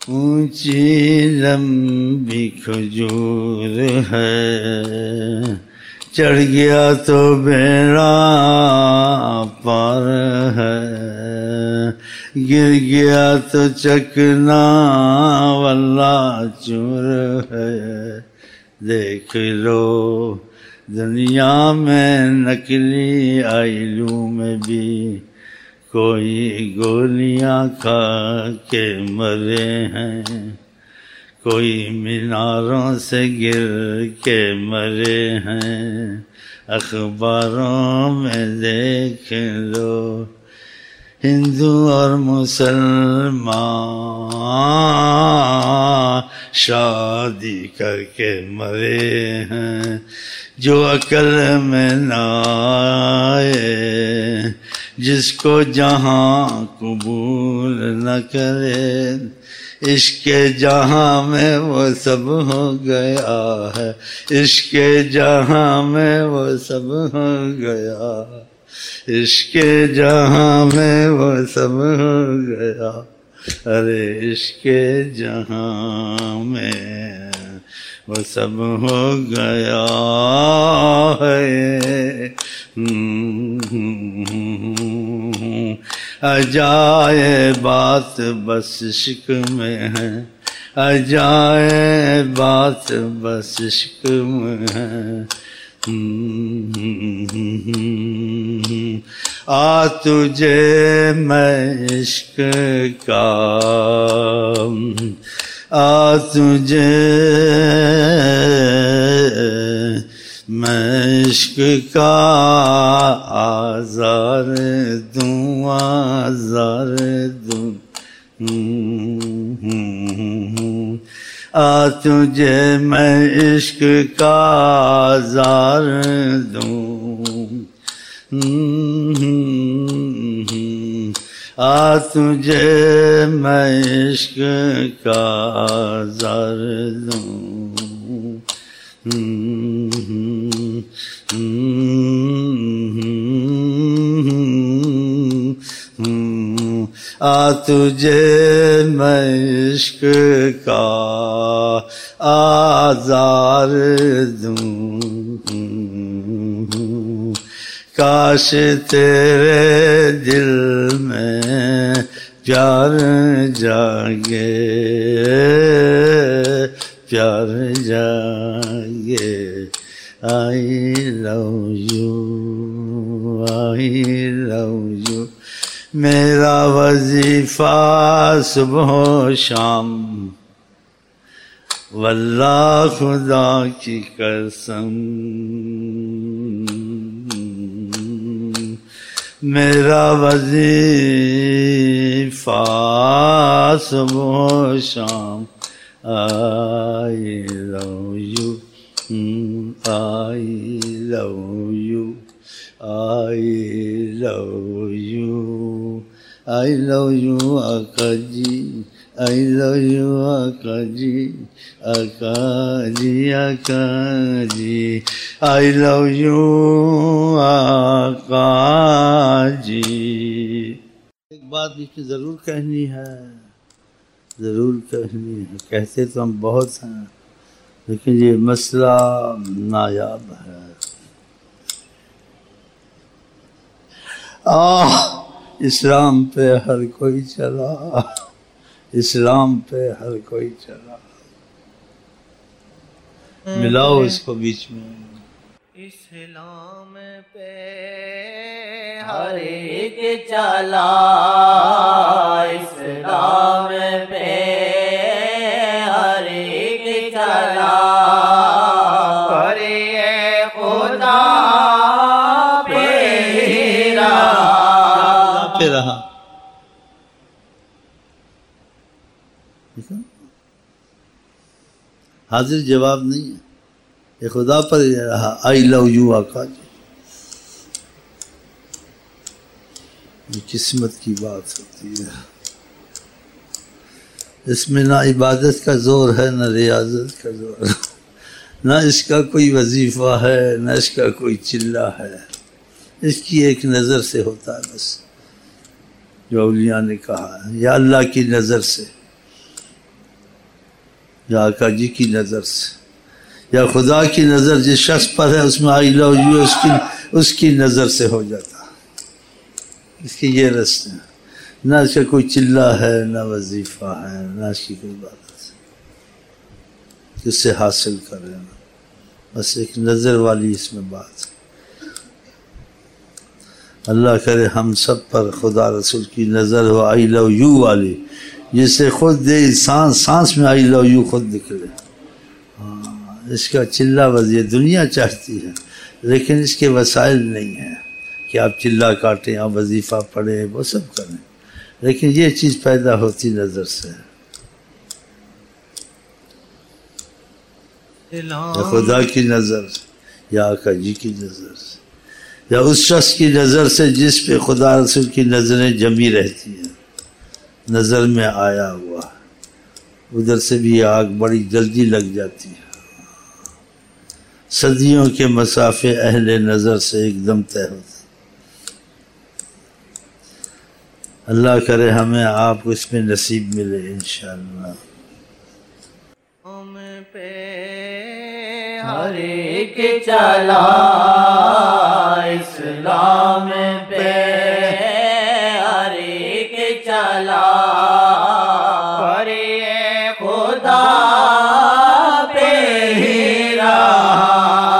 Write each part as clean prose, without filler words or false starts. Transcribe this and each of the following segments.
اونچی لمبی کھجور ہے، چڑھ گیا تو بیڑا پار ہے، گر گیا تو چکنا واللہ چور ہے۔ دیکھ لو دنیا میں نقلی آئلوں میں بھی کوئی گولیاں کھا کے مرے ہیں، کوئی میناروں سے گر کے مرے ہیں۔ اخباروں میں دیکھ لو ہندو اور مسلمان شادی کر کے مرے ہیں۔ جو عقل میں نہ آئے، جس کو جہاں قبول نہ کرے، عشق جہاں میں وہ سب ہو گیا ہے، عشق جہاں میں وہ سب ہو گیا، عشق جہاں میں وہ سب ہو گیا، ارے عشق جہاں میں وہ سب ہو گیا ہے۔ عجائبات بس عشق میں ہے، عجائبات بس عشق میں ہے۔ آ تجھے میں عشق کا، آ تجھے میں عشق کا آزار دوں، آزار دوں۔ آ تجھے میں عشق کا آزار دوں، آ تجھے میں عشق کا آزار دوں۔ آ تجھے میں عشق کا آزار دوں، کاش تیرے دل میں پیار جاگے، پیار جاگے۔ I love you, I love you۔ میرا وظیفہ صبح و شام، واللہ خدا کی قسم، میرا وظیفہ صبح و شام۔ I love you، I love you، I love you، I love you آقا جی، I love you آقا جی، آقا جی، آقا جی، I love you آقا جی۔ ایک بات بھی ضرور کہنی ہے، ضرور کہنی ہے، کہتے تو ہم بہت ہیں لیکن یہ مسئلہ نایاب ہے۔ اسلام پہ ہر کوئی چلا، اسلام پہ ہر کوئی چلا، ملاؤ اس کو بیچ میں۔ اسلام پہ ہر ایک چلا، اسلام پہ ہر ایک چلا، پر یہ خدا پہ رہا۔ حاضر جواب نہیں ہے، یہ خدا پر ہی رہا۔ آئی لو یو آقا جی، یہ قسمت کی بات ہوتی ہے، اس میں نہ عبادت کا زور ہے نہ ریاضت کا زور ہے، نہ اس کا کوئی وظیفہ ہے نہ اس کا کوئی چلہ ہے، اس کی ایک نظر سے ہوتا ہے بس، جو اولیاء نے کہا ہے، یا اللہ کی نظر سے یا آقا جی کی نظر سے، یا خدا کی نظر جس شخص پر ہے اس میں آئی لو یو اس کی نظر سے ہو جاتا۔ اس کی یہ رسم ہے، نہ اس کا کوئی چلہ ہے، نہ وظیفہ ہے، نہ اس کی کوئی بات اس سے حاصل کر رہے ہیں، بس ایک نظر والی اس میں بات ہے۔ اللہ کرے ہم سب پر خدا رسول کی نظر ہو آئی لو یو والی، جس سے خود دے سانس میں آئی لو یو خود نکلے۔ اس کا چلہ وزیر دنیا چاہتی ہے، لیکن اس کے وسائل نہیں ہیں کہ آپ چلہ کاٹیں، آپ وظیفہ پڑھیں، وہ سب کریں، لیکن یہ چیز پیدا ہوتی نظر سے، یا خدا کی نظر، یا آقا جی کی نظر سے، یا اس شخص کی نظر سے جس پہ خدا رسول کی نظریں جمی رہتی ہیں، نظر میں آیا ہوا، ادھر سے بھی آگ بڑی جلدی لگ جاتی ہے، صدیوں کے مسافے اہل نظر سے ایک دم طے ہوتے۔ اللہ کرے ہمیں آپ کو اس میں نصیب ملے انشاءاللہ۔ ہم پہ ہر ایک چلا اسلام پہ ہر ایک چلا، پر یہ خدا پہ ہی رہا،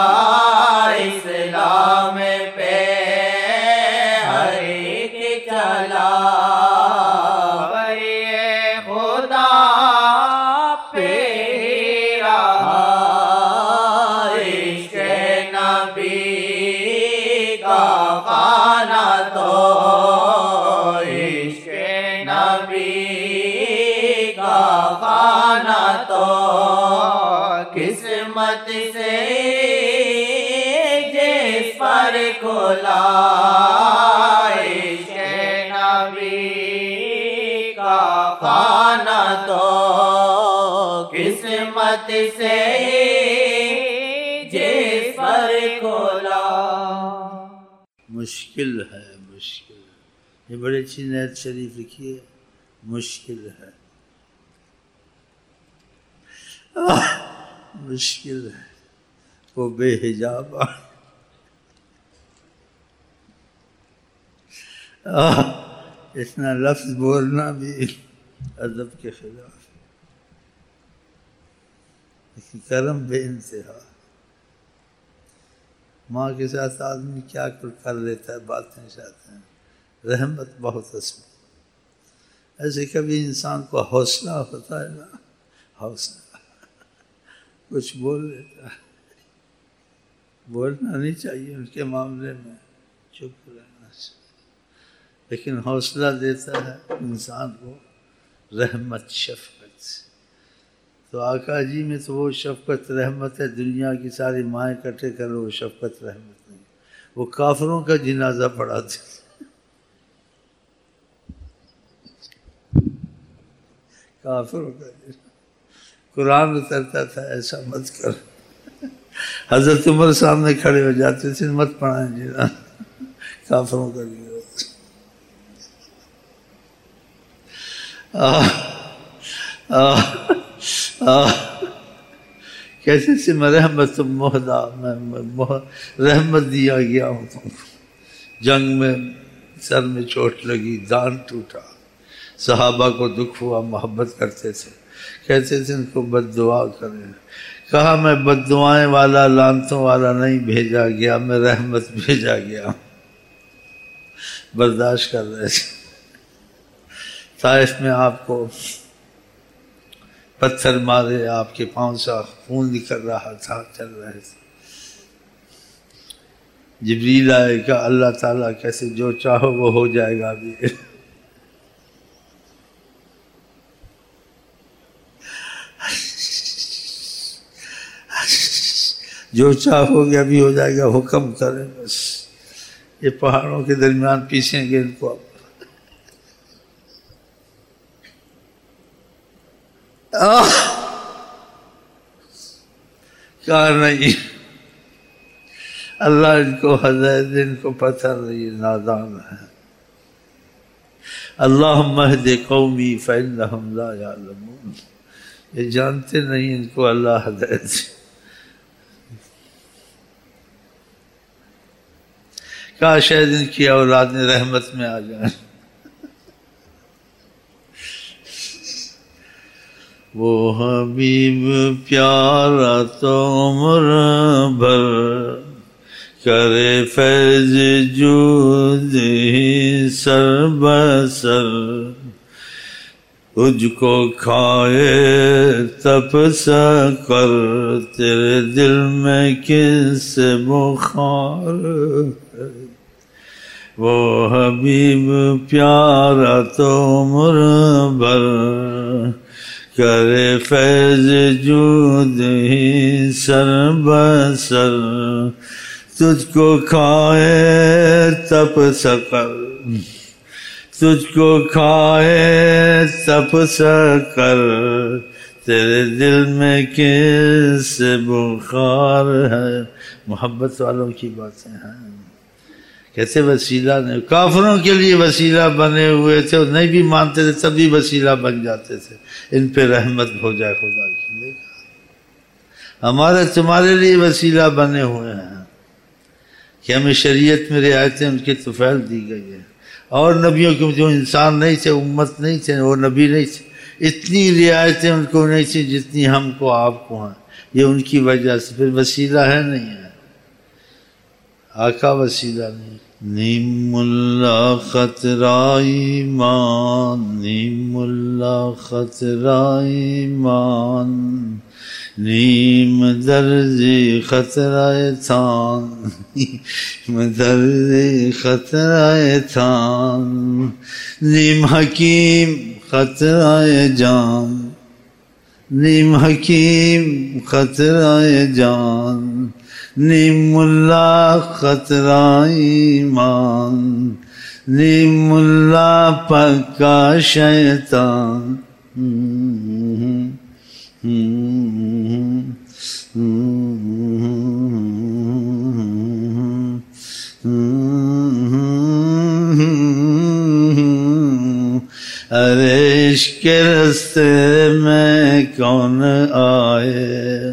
اسلام پہ ہر ایک چلا، پر یہ خدا پہ ہی رہا، عشق نبی کا خانہ تو، عشق نبی کا خانہ تو قسمت سے جس پر کھلا، عشق نبی کا خانہ تو قسمت سے جس پر کھلا۔ مشکل ہے، مشکل ہے، یہ بڑی اچھی نیت شریف لکھی ہے، مشکل ہے، مشکل ہے وہ بے حجاب اتنا لفظ بولنا بھی ادب کے خلاف، لیکن کرم بے انتہا۔ ماں کے ساتھ آدمی کیا کر لیتا ہے، باتیں چاہتے ہیں، رحمت بہت اسم۔ ایسے کبھی انسان کو حوصلہ ہوتا ہے نا، حوصلہ کچھ بول لیتا ہے، بولنا نہیں چاہیے ان کے معاملے میں، چپ رہنا چاہیے، لیکن حوصلہ دیتا ہے انسان کو رحمت شفقت سے۔ تو آقا جی میں تو وہ شفقت رحمت ہے، دنیا کی ساری مائیں اکٹھے کرو وہ شفقت رحمت نہیں، وہ کافروں کا جنازہ پڑھاتے، کافروں کا جنازہ، قرآن اترتا تھا ایسا مت کرو، حضرت عمر سامنے کھڑے ہو جاتے تھے، مت پڑھائیں جنازہ کافروں کا جنازہ۔ کیسے سے میں رحمت مہدا، میں رحمت دیا گیا ہوں تم کو، جنگ میں سر میں چوٹ لگی، دان ٹوٹا، صحابہ کو دکھ ہوا، محبت کرتے تھے، کہتے تھے ان کو بد دعا کریں، کہا میں بد دعائیں والا لعنتوں والا نہیں بھیجا گیا، میں رحمت بھیجا گیا، برداشت کر رہے تھے۔ طائف میں آپ کو پتھر مارے، آپ کے پاؤں سے خون نکل رہا تھا، چل رہے تھے، جبریل آئے کہ اللہ تعالیٰ کیسے جو چاہو وہ ہو جائے گا ابھی، جو چاہو گے ابھی ہو جائے گا، حکم کریں بس، یہ پہاڑوں کے درمیان پیسیں گے ان کو اب۔ کہا نہیں، اللہ ان کو ہدایت دے، ان کو پتہ نہیں، نادان ہے۔ اللہم اہد قومی فإنہم لا یعلمون، یہ جانتے نہیں ان کو اللہ ہدایت سے. کاش شاید ان کی اولاد رحمت میں آ جائیں. وہ حبیب پیارا تو عمر بھر کرے فیض جود ہی سر بسر. تجھ کو کھائے تپ سکر تیرے دل میں کس سے بخار. وہ حبیب پیارا تو عمر بھر کرے فیض جود ہی سر بسر. تجھ کو کھائے تپ سکر تجھ کو کھائے تپ سکر تیرے دل میں کس بخار ہے. محبت والوں کی باتیں ہیں. کیسے وسیلہ نہیں، کافروں کے لیے وسیلہ بنے ہوئے تھے، اور نہیں بھی مانتے تھے تب بھی وسیلہ بن جاتے تھے. ان پہ رحمت ہو جائے خدا کی. ہمارے تمہارے لیے وسیلہ بنے ہوئے ہیں کہ ہمیں شریعت میں رعایتیں ان کی طفیل دی گئی ہے. اور نبیوں کے جو انسان نہیں تھے، امت نہیں تھے، وہ نبی نہیں تھے، اتنی رعایتیں ان کو نہیں تھی جتنی ہم کو آپ کو ہیں. یہ ان کی وجہ سے. پھر وسیلہ ہے نہیں ہے، آقا وسیلہ نہیں. نیم اللہ خطرہ ایمان، نیم اللہ خطرہ ایمان، نیم درزی خطرہ تھان، نیم درزی خطرہ تھان، نیم حکیم خطرہ جان، نیم حکیم خطرہ جان، نیم اللہ خطرہ ایمان، نیم اللہ پکا شیطان. ارے عشق کے رستے میں کون آئے،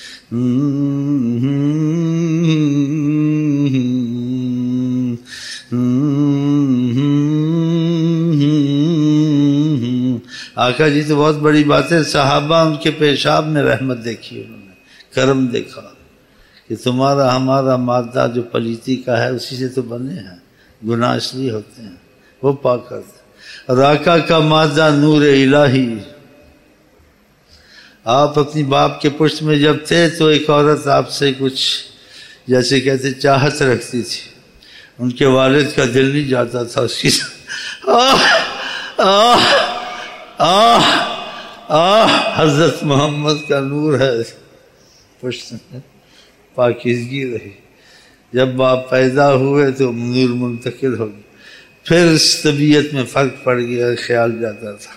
آقا جی تو بہت بڑی بات ہے. صحابہ ان کے پیشاب میں رحمت دیکھی، انہوں نے کرم دیکھا کہ تمہارا ہمارا مادہ جو پلیتی کا ہے اسی سے تو بنے ہیں، گناہ اس لیے ہوتے ہیں، وہ پاک کرتے ہیں. اور آقا کا مادہ نور الہی. آپ اپنی باپ کے پشت میں جب تھے تو ایک عورت آپ سے کچھ جیسے کہتے چاہت رکھتی تھی. ان کے والد کا دل نہیں جاتا تھا اس کی. حضرت محمد کا نور ہے پشت میں، پاکیزگی رہی. جب آپ پیدا ہوئے تو نور منتقل ہو گیا. پھر اس طبیعت میں فرق پڑ گیا، خیال جاتا تھا.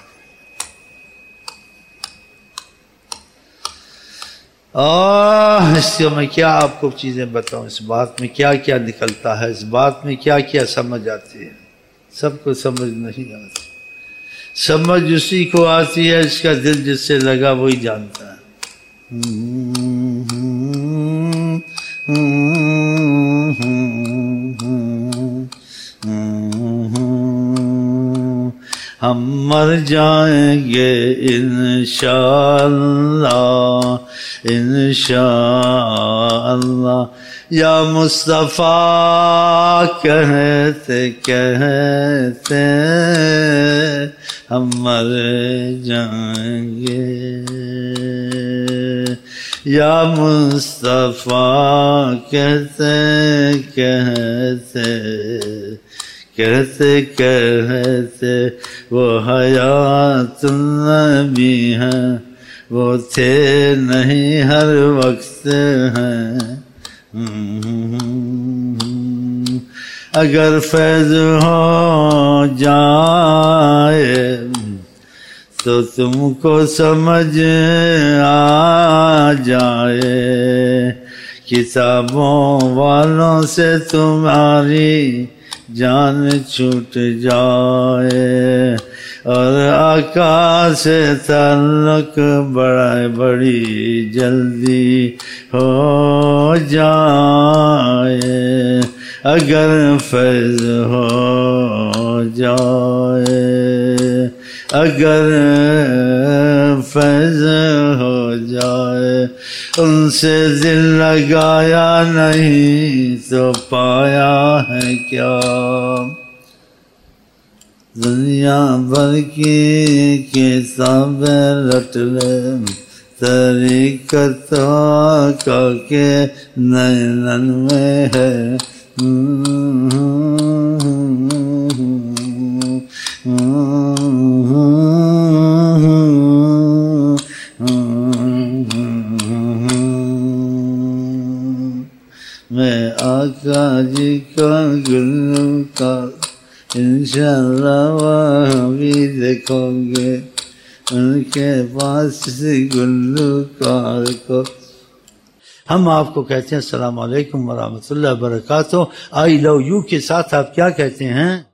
اس سے میں کیا آپ کو چیزیں بتاؤں، اس بات میں کیا کیا نکلتا ہے، اس بات میں کیا کیا سمجھ آتی ہے. سب کو سمجھ نہیں آتی. سمجھ اسی کو آتی ہے اس کا دل جس سے لگا وہی جانتا ہے. ہم مر جائیں گے انشاءاللہ انشاءاللہ یا مصطفیٰ کہتے کہتے ہم مر جائیں گے یا مصطفیٰ کہتے کہتے کہتے کہتے وہ حیات النبی ہیں، وہ تھے نہیں ہر وقت ہیں. اگر فیض ہو جائے تو تم کو سمجھ آ جائے، کتابوں والوں سے تمہاری جان چھوٹ جائے. اور آقا سے تعلق بڑی جلدی ہو جائے، اگر فیض ہو جائے، اگر فیض ہو جائے، ان سے دل لگایا نہیں تو پایا ہے کیا؟ دنیا بھر کی کتابیں رٹ لے، طریقت آقا کے نینن میں ہے۔ میں آقا جی کا گلوکار انشاءاللہ وہاں بھی دیکھو گے، ان کے پاس گلوکار کو۔ ہم آپ کو کہتے ہیں السلام علیکم ورحمۃ اللہ وبرکاتہ۔ آئی لو یو کے ساتھ آپ کیا کہتے ہیں؟